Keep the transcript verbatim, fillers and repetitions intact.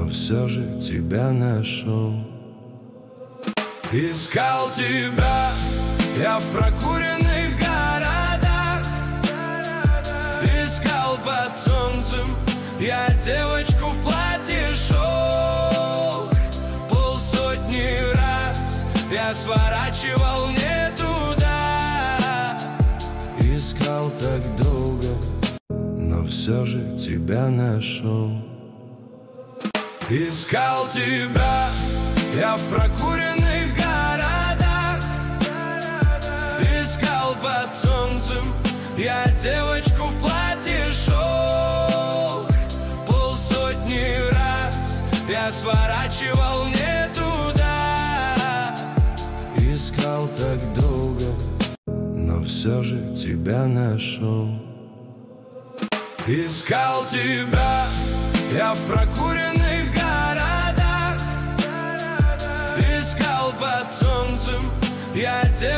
но все же тебя нашел. Искал тебя я в прокуренных городах, искал под солнцем я девочку в платье шелк. Полсотни раз я сворачивал не туда, искал так долго, но все же тебя нашел. Искал тебя я в прокуренных городах, искал под солнцем я девочку в платье шелк. Полсотни раз я сворачивал не туда, искал так долго, но все же тебя нашел. Искал тебя я в прокуренных городах, искал под солнцем я девочку